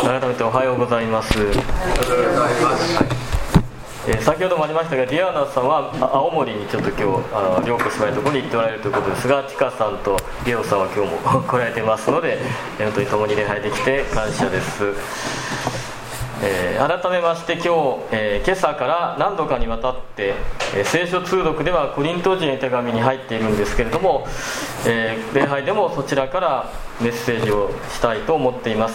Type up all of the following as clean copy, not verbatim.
改めておはようございます。先ほどもありましたが、ディアーナさんは青森にちょっと今日両国姉妹のところに行っておられるということですが、ティカさんとゲオさんは今日も来られてますので、本当に共に礼拝できて感謝です。改めまして今日、今朝から何度かにわたって、聖書通読ではコリント人へ手紙に入っているんですけれども、礼拝でもそちらからメッセージをしたいと思っています。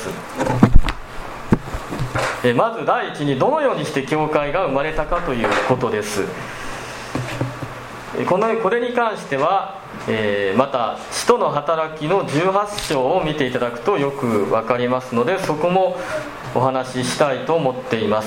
まず第一にどのようにして教会が生まれたかということです。これに関しては、また使徒の働きの18章を見ていただくとよく分かりますので、そこもお話ししたいと思っています。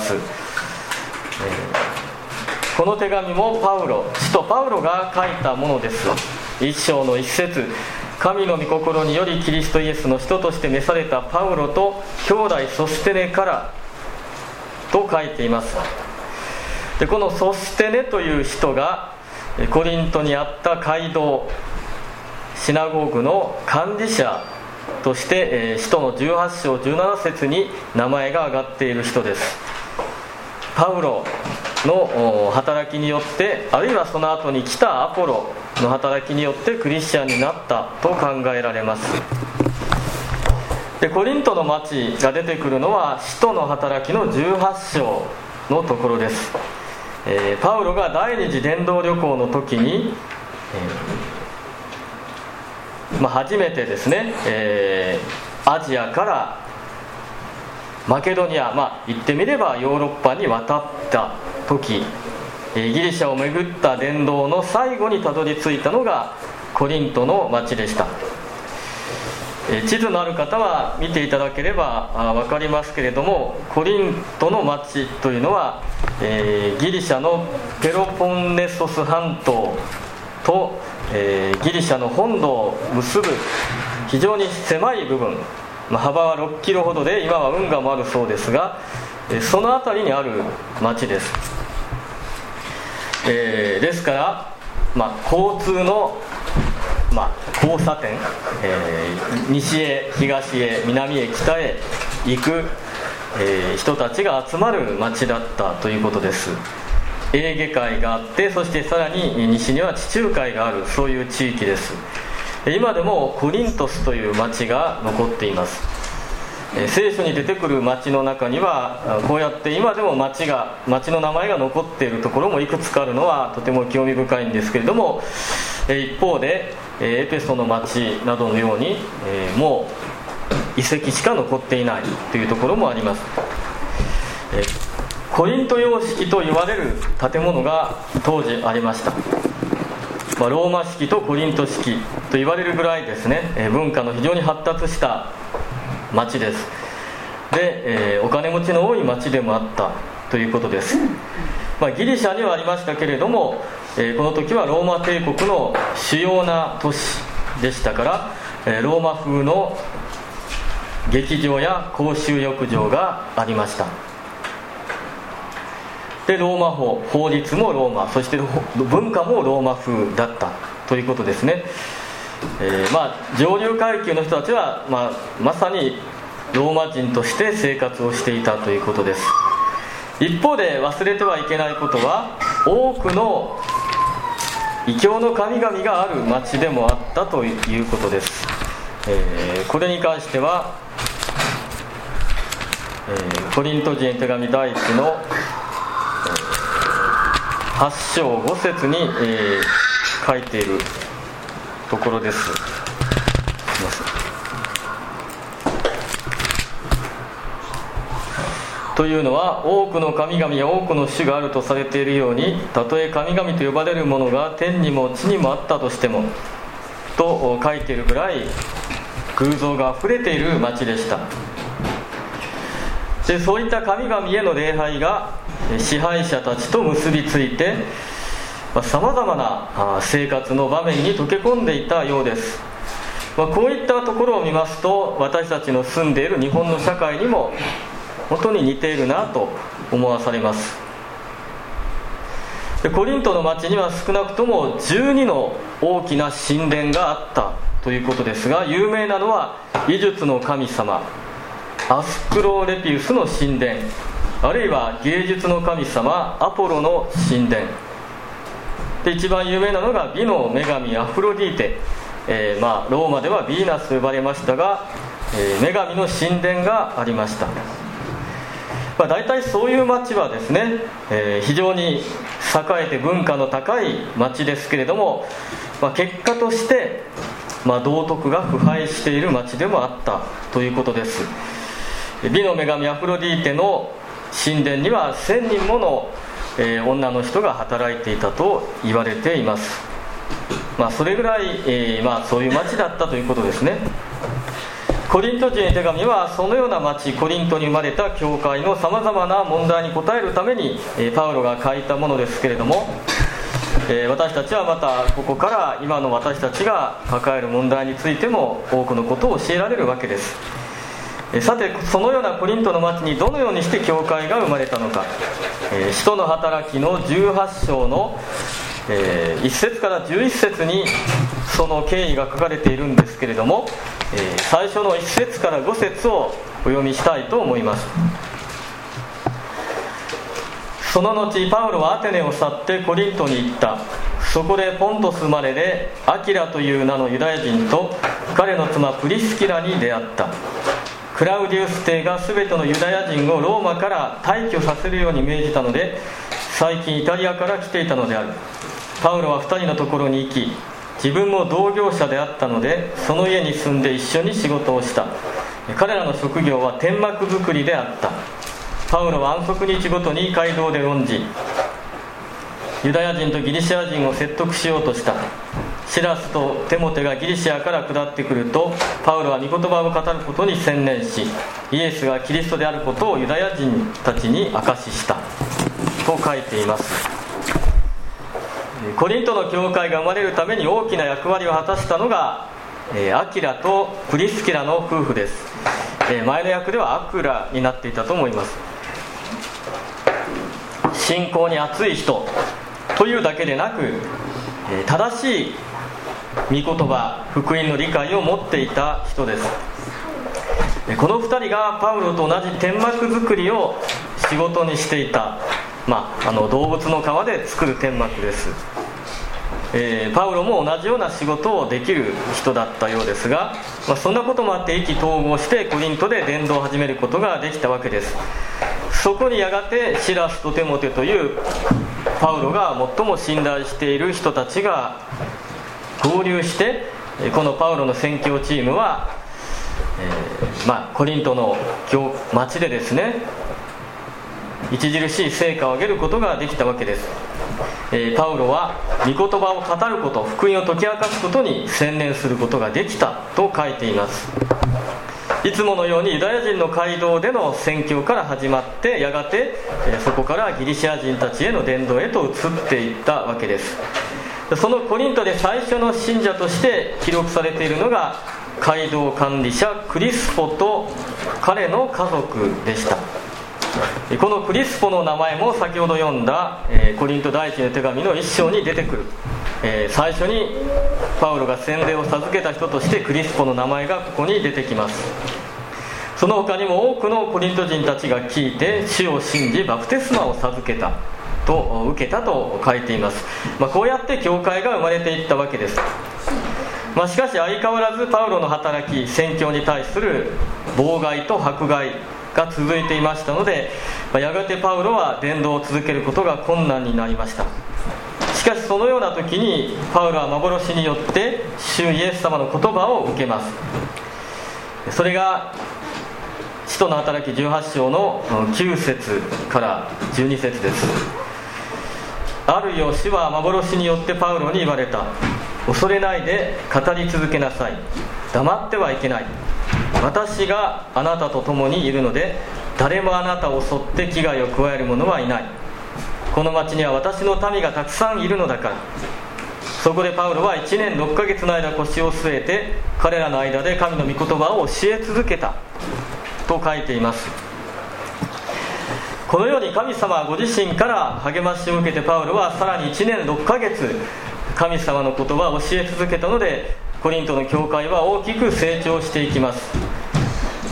この手紙も使徒パウロが書いたものです。1章の1節、神の御心によりキリストイエスの使徒として召されたパウロと兄弟ソステネからと書いています。でこのソステネという人がコリントにあった街道シナゴーグの管理者として使徒の18章17節に名前が挙がっている人です。パウロの働きによって、あるいはその後に来たアポロの働きによってクリスチャンになったと考えられます。でコリントの町が出てくるのは使徒の働きの18章のところです。パウロが第二次伝道旅行の時に、初めてですね、アジアからマケドニア、言ってみればヨーロッパに渡った時、ギリシャを巡った伝道の最後にたどり着いたのがコリントの町でした。地図のある方は見ていただければ分かりますけれども、コリントの町というのは、ギリシャのペロポンネソス半島と、ギリシャの本土を結ぶ非常に狭い部分、幅は6キロほどで、今は運河もあるそうですが、その辺りにある町です。ですから、交通の交差点、西へ東へ南へ北へ行く、人たちが集まる町だったということです。エーゲ海があって、そしてさらに西には地中海がある、そういう地域です。今でもコリントスという町が残っています。聖書に出てくる町の中にはこうやって今でも町の名前が残っているところもいくつかあるのはとても興味深いんですけれども、一方でエペソの町などのようにもう遺跡しか残っていないというところもあります。コリント様式と言われる建物が当時ありました。ローマ式とコリント式と言われるぐらいですね、文化の非常に発達した町です。で、お金持ちの多い町でもあったということです。ギリシャにはありましたけれども、この時はローマ帝国の主要な都市でしたから、ローマ風の劇場や公衆浴場がありました。でローマ法律もローマ、そして文化もローマ風だったということですね。上流階級の人たちは、まさにローマ人として生活をしていたということです。一方で忘れてはいけないことは、多くの異教の神々がある町でもあったということです。これに関しては、コリント人へ手紙第1の8章5節に、書いているところです。というのは、多くの神々や多くの種があるとされているように、たとえ神々と呼ばれるものが天にも地にもあったとしてもと書いているぐらい偶像があふれている町でした。でそういった神々への礼拝が支配者たちと結びついて、さまざまな生活の場面に溶け込んでいたようです。こういったところを見ますと、私たちの住んでいる日本の社会にも本当に似ているなと思わされます。でコリントの町には少なくとも12の大きな神殿があったということですが、有名なのは医術の神様、 アスクロレピウスの神殿、あるいは芸術の神様アポロの神殿で、一番有名なのが美の女神アフロディーテ、ローマではヴィーナスと呼ばれましたが、女神の神殿がありました。大体そういう町はですね、非常に栄えて文化の高い町ですけれども、結果として、道徳が腐敗している町でもあったということです。美の女神アフロディーテの神殿には1000人もの、女の人が働いていたと言われています。それぐらい、そういう町だったということですね。コリント人への手紙はそのような町コリントに生まれた教会のさまざまな問題に応えるためにパウロが書いたものですけれども、私たちはまたここから今の私たちが抱える問題についても多くのことを教えられるわけです。さて、そのようなコリントの町にどのようにして教会が生まれたのか、使徒の働きの18章の1節から11節にその経緯が書かれているんですけれども、最初の1節から5節をお読みしたいと思います。その後パウロはアテネを去ってコリントに行った。そこでポントス生まれでアキラという名のユダヤ人と彼の妻プリスキラに出会った。クラウディウス帝が全てのユダヤ人をローマから退去させるように命じたので、最近イタリアから来ていたのである。パウロは2人のところに行き、自分も同業者であったのでその家に住んで一緒に仕事をした。彼らの職業は天幕作りであった。パウロは安息日ごとに街道で論じ、ユダヤ人とギリシア人を説得しようとした。シラスとテモテがギリシアから下ってくると、パウロは御言葉を語ることに専念し、イエスがキリストであることをユダヤ人たちに証ししたと書いています。コリントの教会が生まれるために大きな役割を果たしたのがアキラとプリスキラの夫婦です。前の訳ではアクラになっていたと思います。信仰に熱い人というだけでなく、正しい御言葉福音の理解を持っていた人です。この2人がパウロと同じ天幕作りを仕事にしていた、動物の皮で作る天幕です。パウロも同じような仕事をできる人だったようですが、そんなこともあって意気投合してコリントで伝道を始めることができたわけです。そこにやがてシラスとテモテというパウロが最も信頼している人たちが合流して、このパウロの宣教チームは、コリントの町でですね、著しい成果を上げることができたわけです。パウロは御言葉を語ること、福音を解き明かすことに専念することができたと書いています。いつものようにユダヤ人の街道での宣教から始まって、やがてそこからギリシア人たちへの伝道へと移っていったわけです。そのコリントで最初の信者として記録されているのが街道管理者クリスポと彼の家族でした。このクリスポの名前も先ほど読んだコリント第一の手紙の1章に出てくる。最初にパウロが洗礼を授けた人としてクリスポの名前がここに出てきます。その他にも多くのコリント人たちが聞いて主を信じバプテスマを授けたと受けたと書いています。こうやって教会が生まれていったわけです。しかし相変わらずパウロの働き、宣教に対する妨害と迫害が続いていましたので、やがてパウロは伝道を続けることが困難になりました。しかしそのような時にパウロは幻によって主イエス様の言葉を受けます。それが使徒の働き18章の9節から12節です。ある夜、主は幻によってパウロに言われた。恐れないで語り続けなさい。黙ってはいけない。私があなたと共にいるので、誰もあなたを襲って危害を加える者はいない。この町には私の民がたくさんいるのだから。そこでパウロは1年6ヶ月の間腰を据えて、彼らの間で神の御言葉を教え続けたと書いています。このように神様ご自身から励ましを受けて、パウロはさらに1年6ヶ月神様の言葉を教え続けたので、コリントの教会は大きく成長していきます。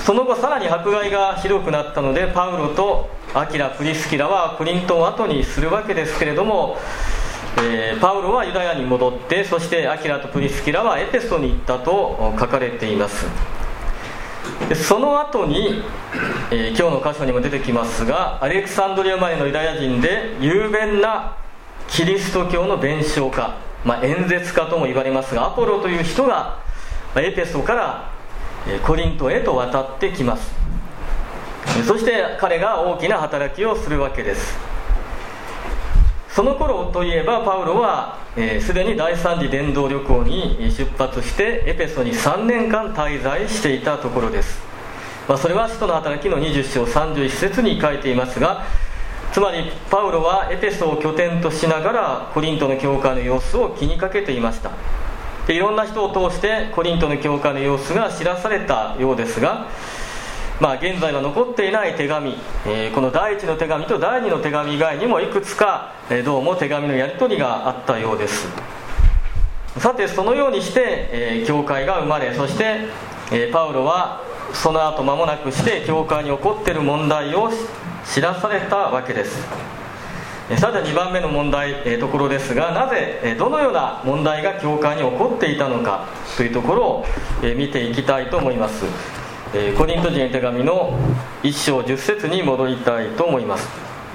その後さらに迫害がひどくなったので、パウロとアキラ・プリスキラはコリントを後にするわけですけれども、パウロはユダヤに戻って、そしてアキラとプリスキラはエペソに行ったと書かれています。その後に、今日の箇所にも出てきますが、アレクサンドリア生まれのユダヤ人で雄弁なキリスト教の伝承家、演説家とも言われますが、アポロという人がエペソからコリントへと渡ってきます。そして彼が大きな働きをするわけです。その頃といえば、パウロはすでに第三次伝道旅行に出発してエペソに3年間滞在していたところです。それは使徒の働きの20章31節に書いていますが、つまりパウロはエペソを拠点としながらコリントの教会の様子を気にかけていました。でいろんな人を通してコリントの教会の様子が知らされたようですが、現在は残っていない手紙、この第1の手紙と第2の手紙以外にもいくつかどうも手紙のやり取りがあったようです。さて、そのようにして教会が生まれ、そしてパウロはその後間もなくして教会に起こっている問題を知らされたわけです。さて、2番目の問題ところですが、なぜどのような問題が教会に起こっていたのかというところを見ていきたいと思います。コリント人への手紙の1章10節に戻りたいと思います。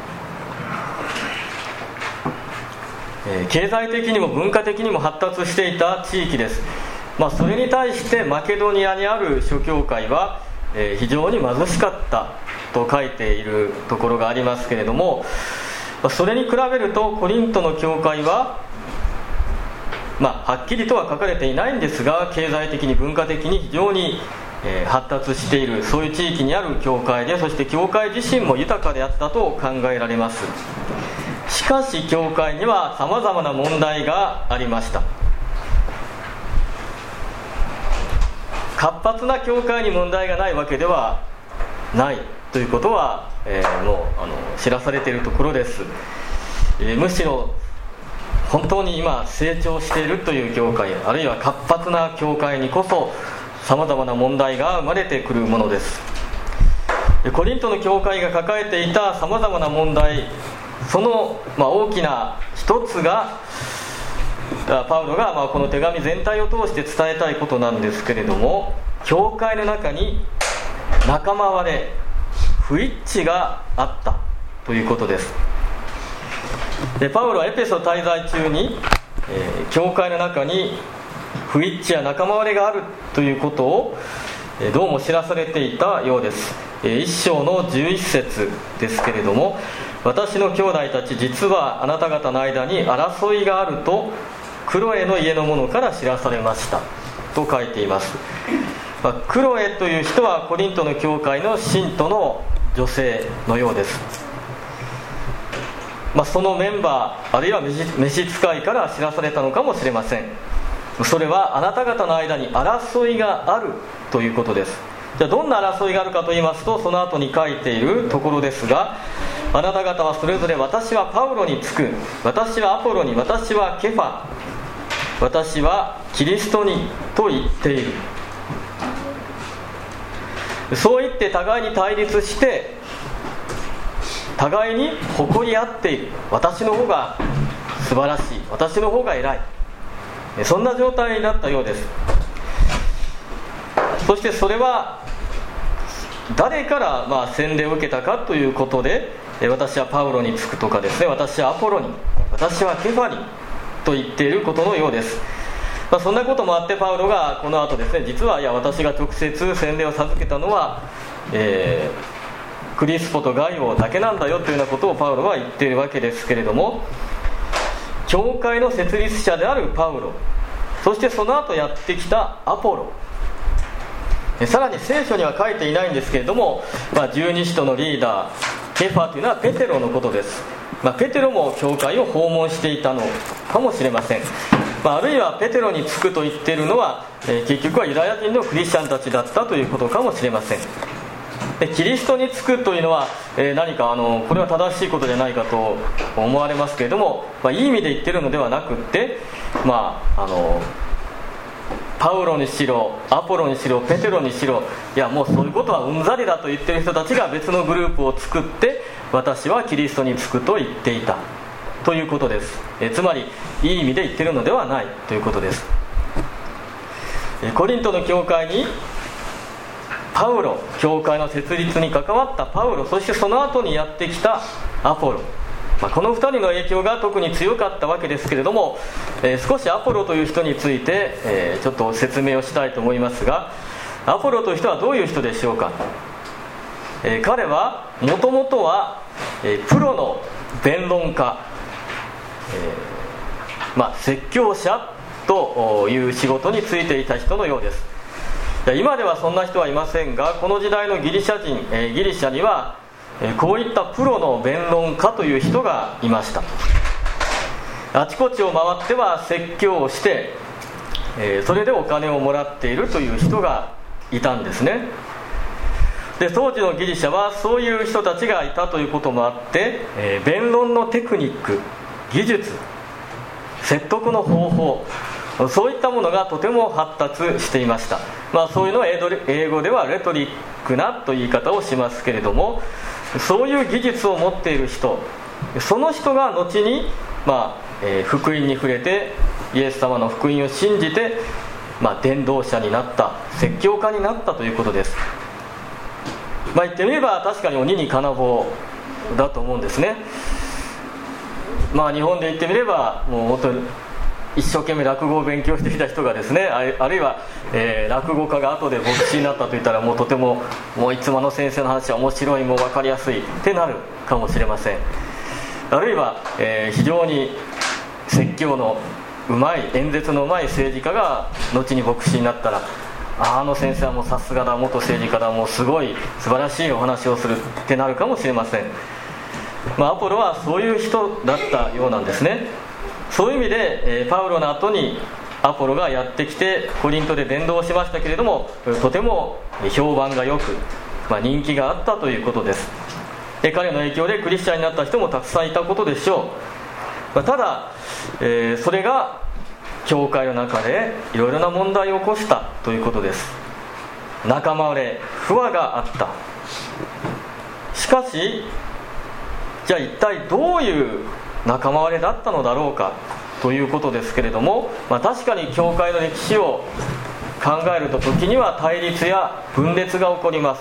経済的にも文化的にも発達していた地域です。それに対してマケドニアにある諸教会は非常に貧しかったと書いているところがありますけれども、それに比べるとコリントの教会ははっきりとは書かれていないんですが、経済的に文化的に非常に発達している、そういう地域にある教会で、そして教会自身も豊かであったと考えられます。しかし教会にはさまざまな問題がありました。活発な教会に問題がないわけではないということは、もう知らされているところです。むしろ本当に今成長しているという教会、あるいは活発な教会にこそさまざまな問題が生まれてくるものです。コリントの教会が抱えていたさまざまな問題、その大きな一つがパウロがこの手紙全体を通して伝えたいことなんですけれども、教会の中に仲間割れ、不一致があったということです。でパウロはエペソ滞在中に、教会の中に不一致や仲間割れがあるということをどうも知らされていたようです。1章の11節ですけれども、私の兄弟たち、実はあなた方の間に争いがあるとクロエの家の者から知らされましたと書いています。クロエという人はコリントの教会の信徒の女性のようです。そのメンバー、あるいは召使いから知らされたのかもしれません。それはあなた方の間に争いがあるということです。じゃあどんな争いがあるかと言いますと、その後に書いているところですが、あなた方はそれぞれ私はパウロにつく、私はアポロに、私はケファ、私はキリストにと言っている。そう言って互いに対立して互いに誇り合っている。私の方が素晴らしい、私の方が偉い、そんな状態になったようです。そしてそれは誰から洗礼を受けたかということで、私はパウロにつくとかですね、私はアポロに、私はケファにと言っていることのようです。そんなこともあって、パウロがこの後ですね、実は私が直接洗礼を授けたのは、クリスポとガイオだけなんだよというようなことをパウロは言っているわけですけれども、教会の設立者であるパウロ、そしてその後やってきたアポロ、さらに聖書には書いていないんですけれども、十二使徒のリーダーケファというのはペテロのことです。ペテロも教会を訪問していたのかもしれません。あるいはペテロにつくと言っているのは、結局はユダヤ人のクリスチャンたちだったということかもしれません。でキリストにつくというのは、何かこれは正しいことじゃないかと思われますけれども、いい意味で言っているのではなくって、 パウロにしろアポロにしろペテロにしろ、いやもうそういうことはうんざりだと言っている人たちが別のグループを作って、私はキリストにつくと言っていたということです。つまりいい意味で言っているのではないということです。コリントの教会にパウロ、教会の設立に関わったパウロ、そしてその後にやってきたアポロ、この2人の影響が特に強かったわけですけれども、少しアポロという人について、ちょっと説明をしたいと思いますが、アポロという人はどういう人でしょうか。彼はもともとは、プロの弁論家、説教者という仕事に就いていた人のようです。今ではそんな人はいませんが、この時代のギリシャにはこういったプロの弁論家という人がいました。あちこちを回っては説教をして、それでお金をもらっているという人がいたんですね。で、当時のギリシャはそういう人たちがいたということもあって、弁論のテクニック、技術、説得の方法、そういったものがとても発達していました。そういうのは英語ではレトリックなという言い方をしますけれども、そういう技術を持っている人、その人が後に、福音に触れてイエス様の福音を信じて、伝道者になった、説教家になったということです。言ってみれば確かに鬼に金棒だと思うんですね。日本で言ってみればもう本当に一生懸命落語を勉強してきた人がですね、あるいは、落語家が後で牧師になったといったら、もうとてもいつもの先生の話は面白い、もう分かりやすいってなるかもしれません。あるいは、非常に説教のうまい、演説のうまい政治家が後に牧師になったら、あの先生はもうさすがだ、元政治家だ、もうすごい素晴らしいお話をするってなるかもしれません。アポロはそういう人だったようなんですね。そういう意味で、パウロの後にアポロがやってきてコリントで伝道しましたけれども、とても評判が良く、人気があったということです。彼の影響でクリスチャンになった人もたくさんいたことでしょう。ただ、それが教会の中でいろいろな問題を起こしたということです。仲間割れ、不和があった。しかし、じゃあ一体どういう仲間割れだったのだろうかということですけれども、確かに教会の歴史を考えると、時には対立や分裂が起こります。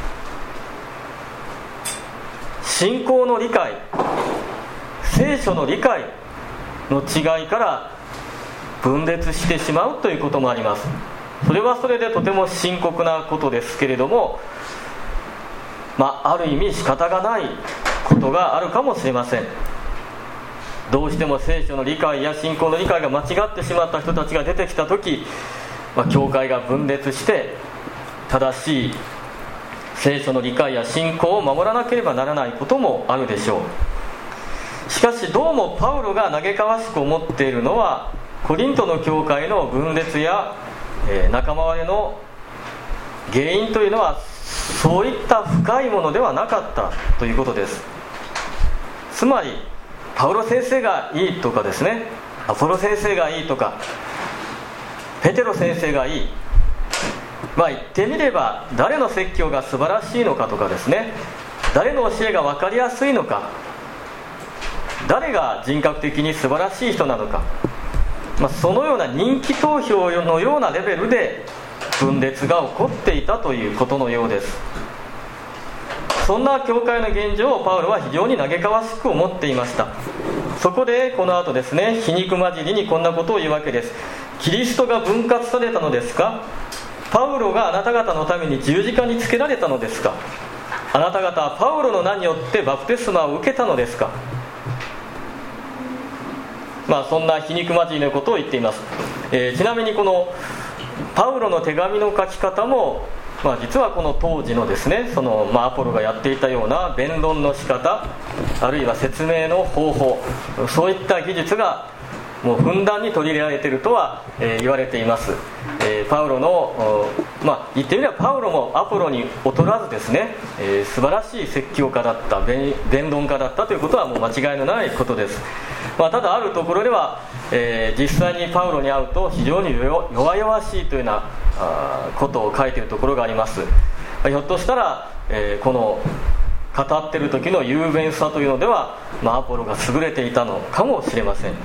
信仰の理解、聖書の理解の違いから分裂してしまうということもあります。それはそれでとても深刻なことですけれども、ある意味仕方がないことがあるかもしれません。どうしても聖書の理解や信仰の理解が間違ってしまった人たちが出てきたとき、教会が分裂して正しい聖書の理解や信仰を守らなければならないこともあるでしょう。しかしどうもパウロが嘆かわしく思っているのは、コリントの教会の分裂や、仲間割れの原因というのはそういった深いものではなかったということです。つまりパウロ先生がいいとかですね、アポロ先生がいいとか、ペテロ先生がいい、言ってみれば誰の説教が素晴らしいのかとかですね、誰の教えが分かりやすいのか、誰が人格的に素晴らしい人なのか、そのような人気投票のようなレベルで分裂が起こっていたということのようです。そんな教会の現状をパウロは非常に嘆かわしく思っていました。そこでこの後ですね、皮肉交じりにこんなことを言うわけです。キリストが分割されたのですか？パウロがあなた方のために十字架につけられたのですか？あなた方はパウロの名によってバプテスマを受けたのですか？そんな皮肉交じりのことを言っています。ちなみにこのパウロの手紙の書き方も、実はこの当時のですね、アポロがやっていたような弁論の仕方、あるいは説明の方法、そういった技術がもうふんだんに取り入れられているとは、言われています。パウロの、言ってみればパウロもアポロに劣らずですね、素晴らしい説教家だった、弁論家だったということはもう間違いのないことです。ただあるところでは、実際にパウロに会うと非常に弱々しいというようなことを書いているところがあります。ひょっとしたら、この語っている時の雄弁さというのでは、アポロが優れていたのかもしれません。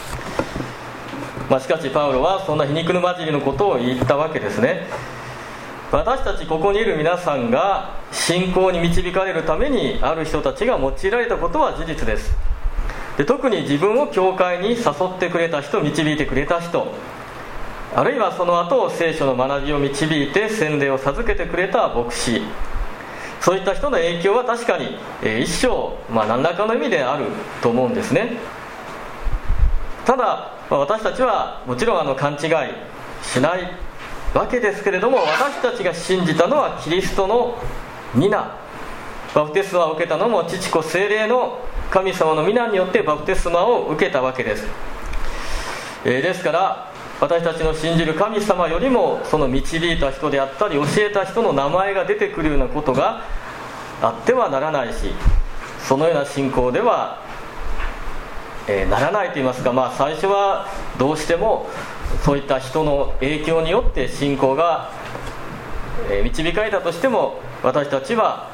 しかしパウロはそんな皮肉の混じりのことを言ったわけですね。私たちここにいる皆さんが信仰に導かれるためにある人たちが用いられたことは事実です。で、特に自分を教会に誘ってくれた人、導いてくれた人、あるいはその後聖書の学びを導いて洗礼を授けてくれた牧師、そういった人の影響は確かに一生、何らかの意味であると思うんですね。ただ私たちはもちろん勘違いしないわけですけれども、私たちが信じたのはキリストの皆、バプテスマを受けたのも父子聖霊の神様の皆によってバプテスマを受けたわけです。ですから私たちの信じる神様よりもその導いた人であったり教えた人の名前が出てくるようなことがあってはならないし、そのような信仰ではならないといいますか、最初はどうしてもそういった人の影響によって信仰が導かれたとしても、私たちは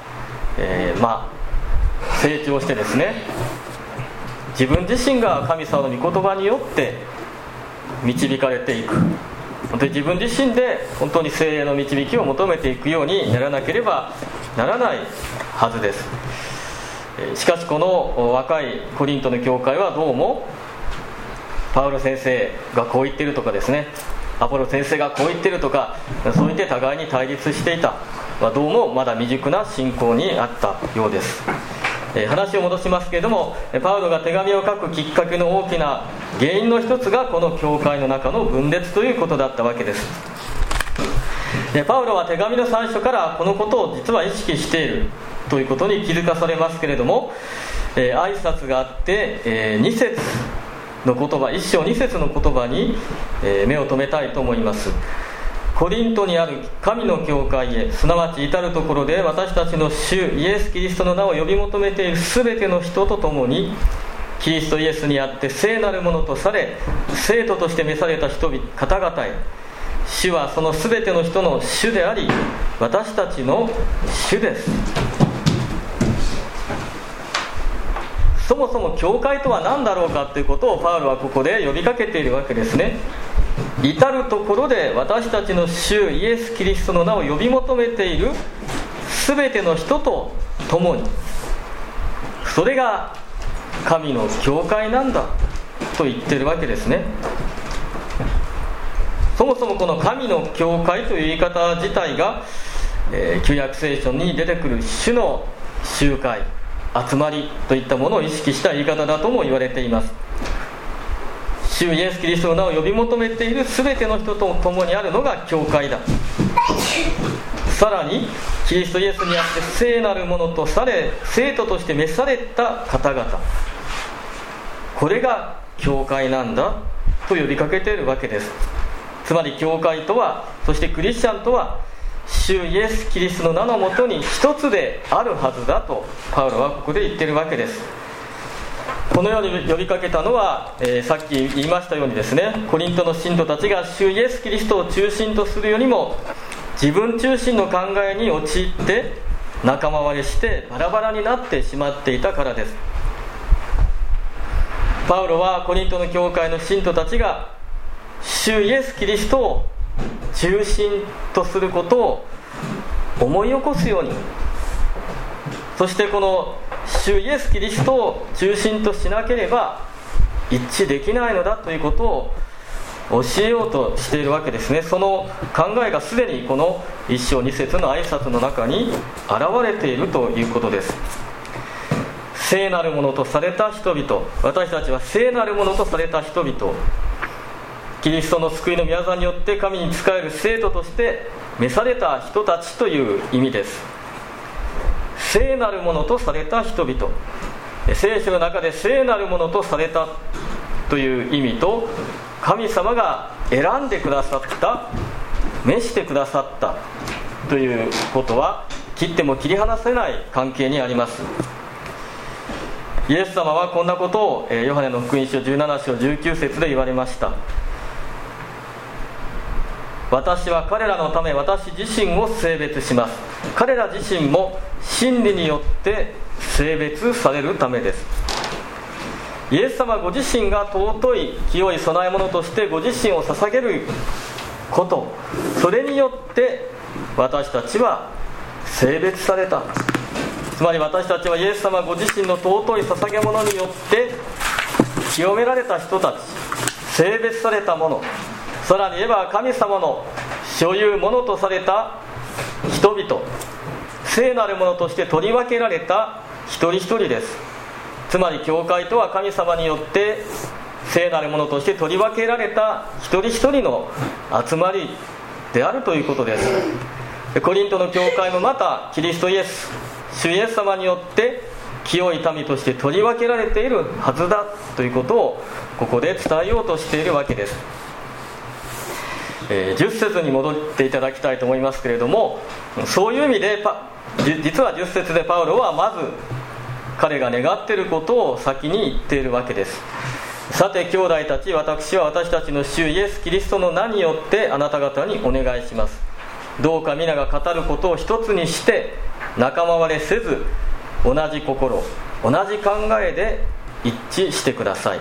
成長してですね、自分自身が神様の御言葉によって導かれていく、で自分自身で本当に聖霊の導きを求めていくようにならなければならないはずです。しかしこの若いコリントの教会はどうもパウロ先生がこう言ってるとかですね、アポロ先生がこう言ってるとか、そう言って互いに対立していた、どうもまだ未熟な信仰にあったようです。話を戻しますけれども、パウロが手紙を書くきっかけの大きな原因の一つがこの教会の中の分裂ということだったわけです。パウロは手紙の最初からこのことを実は意識しているということに気づかされますけれども、挨拶があって2節の言葉、1章2節の言葉に目を留めたいと思います。コリントにある神の教会へ、すなわち至るところで私たちの主イエス・キリストの名を呼び求めているすべての人と共に、キリストイエスにあって聖なるものとされ聖徒として召された人々方々へ、主はそのすべての人の主であり私たちの主です。そもそも教会とは何だろうかということをパウロはここで呼びかけているわけですね。至るところで私たちの主イエス・キリストの名を呼び求めているすべての人と共に、それが神の教会なんだと言っているわけですね。そもそもこの神の教会という言い方自体が、旧約聖書に出てくる主の集会、集まりといったものを意識した言い方だとも言われています。主イエス・キリストの名を呼び求めている全ての人と共にあるのが教会だ。さらにキリストイエスにあって聖なるものとされ聖徒として召された方々、これが教会なんだと呼びかけているわけです。つまり教会とは、そしてクリスチャンとは、主イエス・キリストの名のもとに一つであるはずだとパウロはここで言っているわけです。このように呼びかけたのは、さっき言いましたようにですね、コリントの信徒たちが主イエス・キリストを中心とするよりも自分中心の考えに陥って仲間割れしてバラバラになってしまっていたからです。パウロはコリントの教会の信徒たちが主イエス・キリストを中心とすることを思い起こすように、そしてこの主イエス・キリストを中心としなければ一致できないのだということを教えようとしているわけですね。その考えがすでにこの1章2節の挨拶の中に現れているということです。聖なるものとされた人々、私たちは聖なるものとされた人々、キリストの救いの御業によって神に仕える聖徒として召された人たちという意味です。聖なるものとされた人々、聖書の中で聖なるものとされたという意味と、神様が選んでくださった、召してくださったということは切っても切り離せない関係にあります。イエス様はこんなことをヨハネの福音書17章19節で言われました。私は彼らのため私自身を聖別します。彼ら自身も真理によって聖別されるためです。イエス様ご自身が尊い清い供え物としてご自身を捧げること、それによって私たちは聖別された。つまり私たちはイエス様ご自身の尊い捧げ物によって清められた人たち、聖別されたもの、さらに言えば神様の所有ものとされた人々、聖なるものとして取り分けられた一人一人です。つまり教会とは神様によって聖なるものとして取り分けられた一人一人の集まりであるということです。コリントの教会もまたキリストイエス、主イエス様によって清い民として取り分けられているはずだということをここで伝えようとしているわけです。10節に戻っていただきたいと思いますけれども、そういう意味で実は10節でパウロはまず彼が願っていることを先に言っているわけです。さて兄弟たち、私は私たちの主イエス・キリストの名によってあなた方にお願いします。どうか皆が語ることを一つにして仲間割れせず、同じ心同じ考えで一致してください。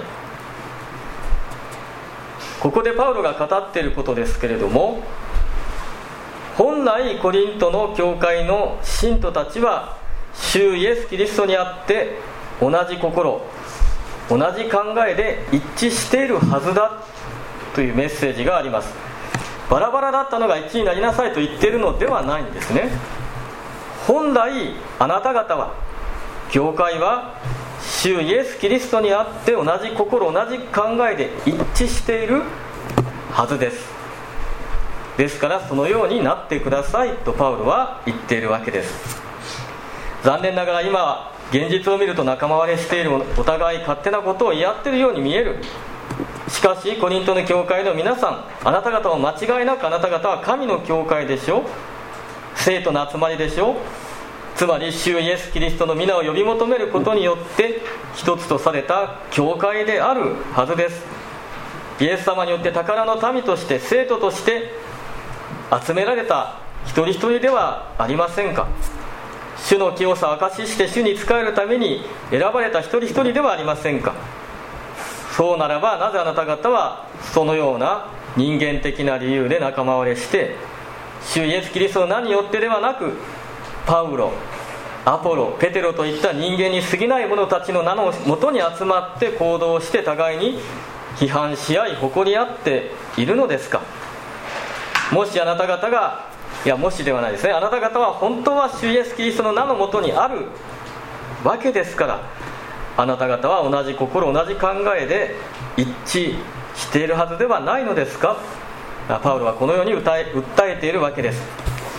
ここでパウロが語っていることですけれども、本来コリントの教会の信徒たちは主イエス・キリストにあって同じ心同じ考えで一致しているはずだというメッセージがあります。バラバラだったのが一致になりなさいと言っているのではないんですね。本来あなた方は、教会は主イエス・キリストにあって同じ心同じ考えで一致しているはずです。ですからそのようになってくださいとパウロは言っているわけです。残念ながら今現実を見ると仲間割れしている、お互い勝手なことを言い合っているように見える。しかしコリントの教会の皆さん、あなた方は間違いなくあなた方は神の教会でしょう、生徒の集まりでしょう。つまり主イエス・キリストの皆を呼び求めることによって一つとされた教会であるはずです。イエス様によって宝の民として生徒として集められた一人一人ではありませんか。主の清さを証しして主に仕えるために選ばれた一人一人ではありませんか。そうならばなぜあなた方はそのような人間的な理由で仲間割れして主イエス・キリストの名によってではなく、パウロ、アポロ、ペテロといった人間に過ぎない者たちの名のもとに集まって行動して互いに批判し合い誇り合っているのですか。もしあなた方が、いやもしではないですね、あなた方は本当は主イエス・キリストの名のもとにあるわけですから、あなた方は同じ心同じ考えで一致しているはずではないのですか。パウロはこのように訴えているわけです。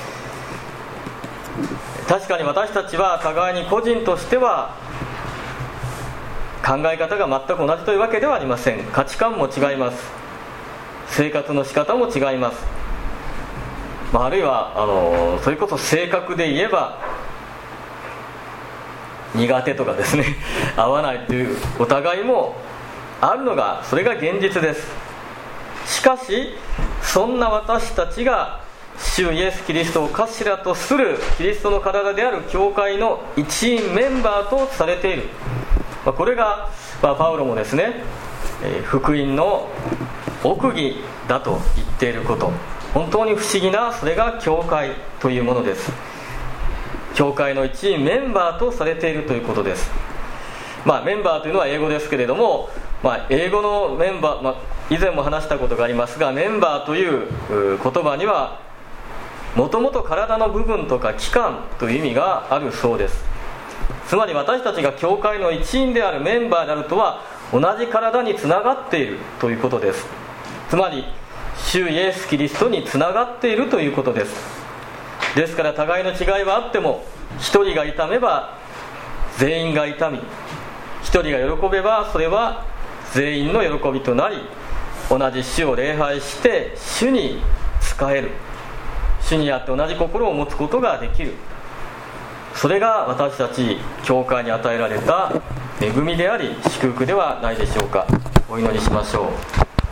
確かに私たちは互いに個人としては考え方が全く同じというわけではありません。価値観も違います。生活の仕方も違います。あるいはそれこそ性格で言えば苦手とかですね合わないというお互いもあるのが、それが現実です。しかしそんな私たちが主イエス・キリストを頭とするキリストの体である教会の一員メンバーとされている、これが、パウロもですね、福音の奥義だと言っていること、本当に不思議な、それが教会というものです。教会の一員メンバーとされているということです。メンバーというのは英語ですけれども、英語のメンバー、以前も話したことがありますが、メンバーという言葉にはもともと体の部分とか器官という意味があるそうです。つまり私たちが教会の一員であるメンバーであるとは、同じ体につながっているということです。つまり主イエス・キリストにつながっているということです。ですから互いの違いはあっても、一人が痛めば全員が痛み、一人が喜べばそれは全員の喜びとなり、同じ主を礼拝して主に仕える、主にあって同じ心を持つことができる。それが私たち教会に与えられた恵みであり祝福ではないでしょうか。お祈りしましょう。